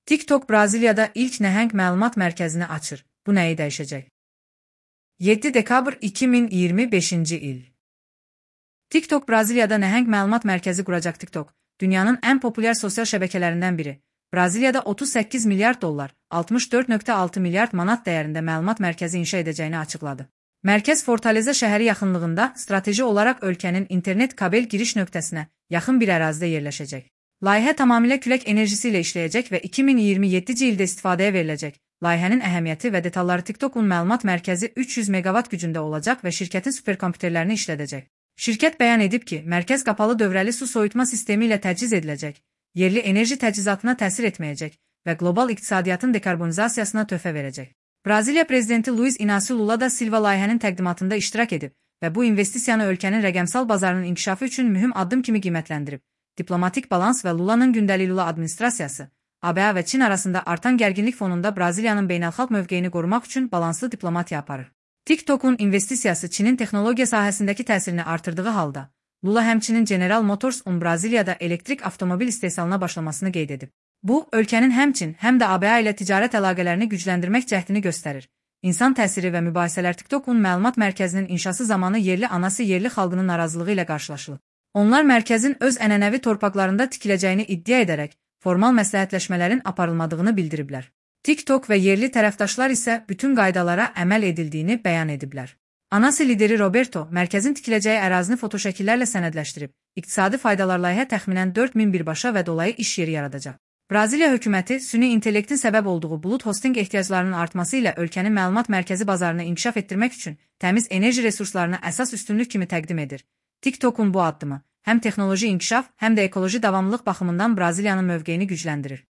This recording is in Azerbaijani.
TikTok Braziliyada ilk nəhəng məlumat mərkəzini açır. Bu nəyi dəyişəcək? 7 dekabr 2025-ci il. TikTok Braziliyada nəhəng məlumat mərkəzi quracaq. TikTok, dünyanın ən populyar sosial şəbəkələrindən biri. Braziliyada 38 milyard dollar, 64,6 milyard manat dəyərində məlumat mərkəzi inşa edəcəyini açıqladı. Mərkəz Fortaleza şəhəri yaxınlığında strateji olaraq ölkənin internet kabel giriş nöqtəsinə yaxın bir ərazidə yerləşəcək. Layihə tamamilə külək enerjisi ilə işləyəcək və 2027-ci ildə istifadəyə veriləcək. Layihənin əhəmiyyəti və detalları: TikTokun məlumat mərkəzi 300 meqavat gücündə olacaq və şirkətin superkompüterlərini işlədəcək. Şirkət bəyan edib ki, mərkəz qapalı dövrəli su soyutma sistemi ilə təchiz ediləcək, yerli enerji təchizatına təsir etməyəcək və qlobal iqtisadiyyatın dekarbonizasiyasına töhfə verəcək. Braziliya prezidenti Luiz Inácio Lula da Silva layihənin təqdimatında iştirak edib və bu investisiyanı ölkənin rəqəmsal bazarının inkişafı üçün mühüm addım kimi qiymətləndirib. Diplomatik balans və Lulanın gündəlik Lula administrasiyası, ABŞ və Çin arasında artan gərginlik fonunda Braziliyanın beynəlxalq mövqeyini qorumaq üçün balanslı diplomatiya aparır. TikTokun investisiyası Çinin texnologiya sahəsindəki təsirini artırdığı halda, Lula həmçinin General Motors-un Braziliyada elektrik avtomobil istehsalına başlamasını qeyd edib. Bu, ölkənin həm Çin, həm də ABŞ ilə ticarət əlaqələrini gücləndirmək cəhdini göstərir. İnsan təsiri və mübahisələr: TikTokun məlumat mərkəzinin inşası zamanı yerli anası yerli xalqının narazılığı ilə qarşılaşılıb. Onlar mərkəzin öz ənənəvi torpaqlarında tikiləcəyini iddia edərək, formal məsləhətləşmələrin aparılmadığını bildiriblər. TikTok və yerli tərəfdaşlar isə bütün qaydalara əməl edildiyini bəyan ediblər. Anası lideri Roberto, mərkəzin tikiləcəyi ərazini fotoşəkillərlə sənədləşdirib. İqtisadi faydalar: layihə təxminən 4000 birbaşa və dolayı iş yeri yaradacaq. Braziliya hökuməti süni intellektin səbəb olduğu bulut hosting ehtiyaclarının artması ilə ölkənin məlumat mərkəzi bazarını inkişaf etdirmək üçün təmiz enerji resurslarını əsas üstünlük kimi təqdim edir. TikTokun bu addımı həm texnoloji inkişaf, həm də ekoloji davamlılıq baxımından Braziliyanın mövqeyini gücləndirir.